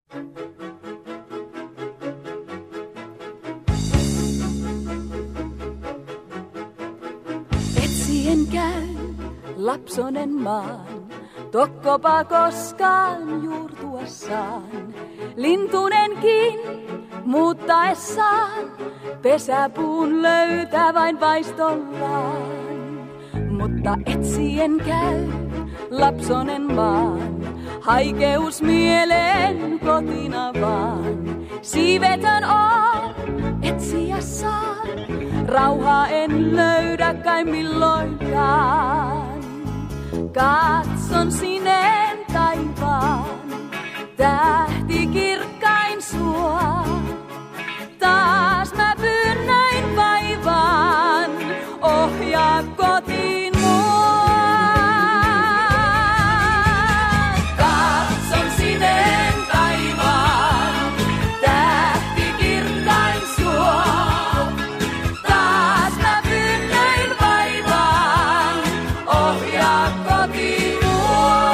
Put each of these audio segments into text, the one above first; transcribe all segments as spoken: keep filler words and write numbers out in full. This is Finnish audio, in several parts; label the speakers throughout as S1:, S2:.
S1: Etsien käy lapsonen maan, tokkopa koskaan juurtuassaan. Lintunenkin muuttaessaan pesäpuun löytää vain vaistollaan. Mutta etsien käy lapsonen maan, haikeus mieleen kotina vaan. Siivetön on, etsiä saan, rauhaa en löydä kai milloinkaan. Katson sineen taivaan, tähti kirkkain sua. Taas mä pynnäin vaivaan, ohjaa kotiin mua. Katson sineen taivaan, tähti kirkkain sua. Taas mä pynnäin vaivaan, ohjaa kotiin mua.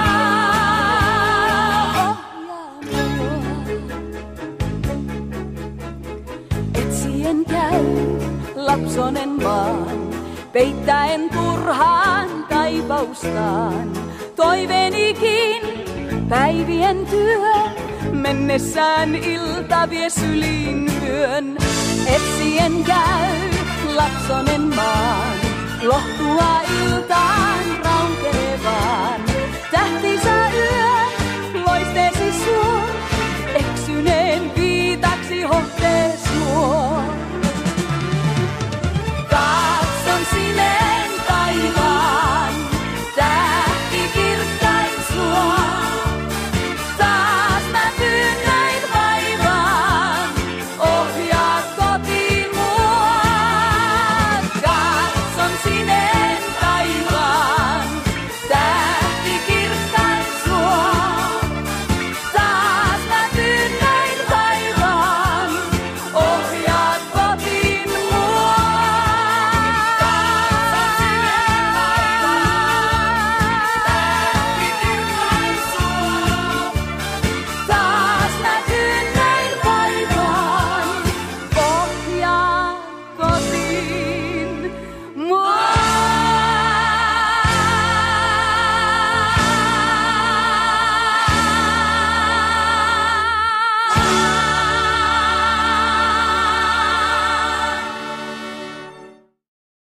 S1: Etsien käy lapsonen maan, peittäen turhaan taivaustaan. Toiveenikin päivien työ, mennessään ilta vie syliin yön. Etsien käy lapsonen maan, lohtua iltaan raunkelevaan. Tähti saa